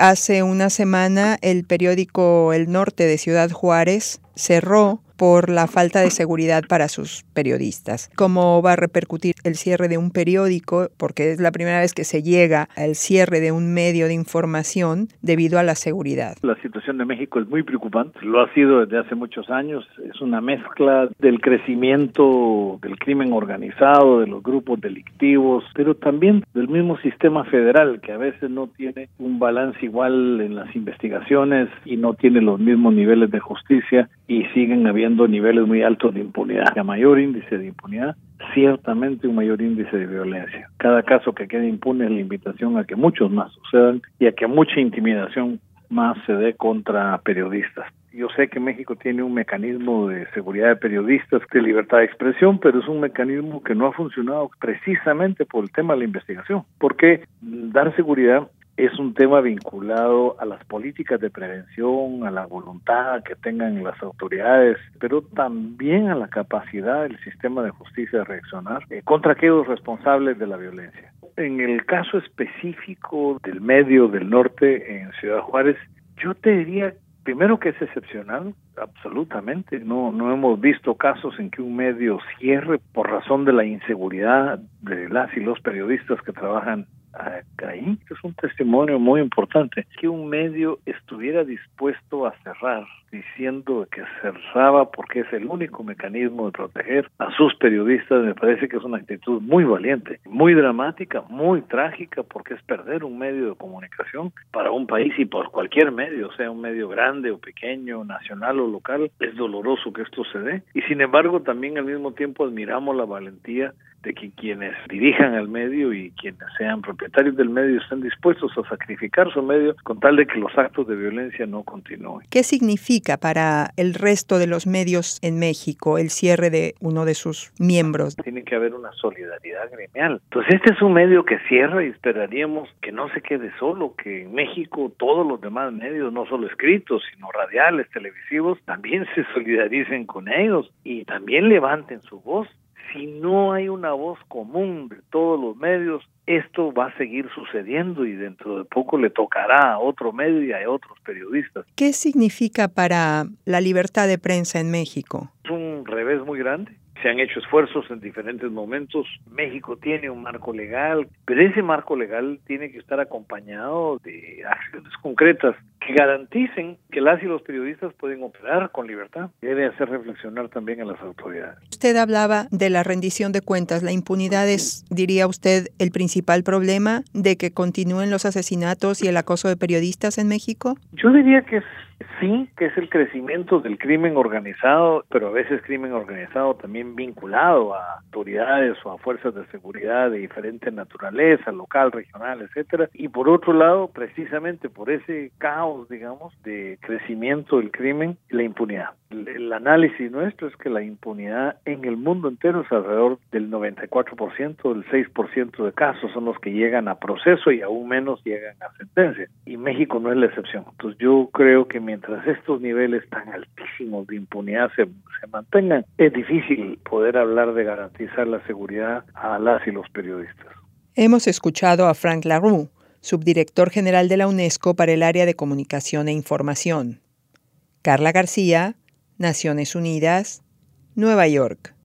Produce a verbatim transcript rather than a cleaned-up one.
hace una semana el periódico El Norte de Ciudad Juárez cerró por la falta de seguridad para sus periodistas. ¿Cómo va a repercutir el cierre de un periódico? Porque es la primera vez que se llega al cierre de un medio de información debido a la seguridad. La situación de México es muy preocupante. Lo ha sido desde hace muchos años. Es una mezcla del crecimiento del crimen organizado, de los grupos delictivos, pero también del mismo sistema federal, que a veces no tiene un balance igual en las investigaciones y no tiene los mismos niveles de justicia, y siguen habiendo niveles muy altos de impunidad. A mayor índice de impunidad, ciertamente un mayor índice de violencia. Cada caso que quede impune es la invitación a que muchos más sucedan y a que mucha intimidación más se dé contra periodistas. Yo sé que México tiene un mecanismo de seguridad de periodistas, de libertad de expresión, pero es un mecanismo que no ha funcionado precisamente por el tema de la investigación. Porque dar seguridad es un tema vinculado a las políticas de prevención, a la voluntad que tengan las autoridades, pero también a la capacidad del sistema de justicia de reaccionar eh, contra aquellos responsables de la violencia. En el caso específico del medio del norte en Ciudad Juárez, yo te diría primero que es excepcional, absolutamente. No, no hemos visto casos en que un medio cierre por razón de la inseguridad de las y los periodistas que trabajan ahí. Es un testimonio muy importante que un medio estuviera dispuesto a cerrar, diciendo que cerraba porque es el único mecanismo de proteger a sus periodistas. Me parece que es una actitud muy valiente, muy dramática, muy trágica, porque es perder un medio de comunicación para un país, y por cualquier medio, sea un medio grande o pequeño, nacional o local. Es doloroso que esto se dé, y sin embargo también al mismo tiempo admiramos la valentía de que quienes dirijan el medio y quienes sean propietarios del medio estén dispuestos a sacrificar su medio con tal de que los actos de violencia no continúen. ¿Qué significa para el resto de los medios en México el cierre de uno de sus miembros? Tiene que haber una solidaridad gremial. Entonces este es un medio que cierra y esperaríamos que no se quede solo, que en México todos los demás medios, no solo escritos, sino radiales, televisivos, también se solidaricen con ellos y también levanten su voz. Si no hay una voz común de todos los medios, esto va a seguir sucediendo y dentro de poco le tocará a otro medio y a otros periodistas. ¿Qué significa para la libertad de prensa en México? Es un revés muy grande. Se han hecho esfuerzos en diferentes momentos. México tiene un marco legal, pero ese marco legal tiene que estar acompañado de acciones concretas que garanticen que las y los periodistas pueden operar con libertad. Debe hacer reflexionar también a las autoridades. Usted hablaba de la rendición de cuentas. ¿La impunidad es, diría usted, el principal problema de que continúen los asesinatos y el acoso de periodistas en México? Yo diría que es sí, que es el crecimiento del crimen organizado, pero a veces crimen organizado también vinculado a autoridades o a fuerzas de seguridad de diferente naturaleza, local, regional, etcétera. Y por otro lado, precisamente por ese caos, digamos, de crecimiento del crimen, la impunidad. El análisis nuestro es que la impunidad en el mundo entero es alrededor del noventa y cuatro por ciento, del seis por ciento de casos son los que llegan a proceso y aún menos llegan a sentencia. Y México no es la excepción. Entonces yo creo que mientras estos niveles tan altísimos de impunidad se, se mantengan, es difícil poder hablar de garantizar la seguridad a las y los periodistas. Hemos escuchado a Frank La Rue, subdirector general de la UNESCO para el área de comunicación e información. Carla García, Naciones Unidas, Nueva York.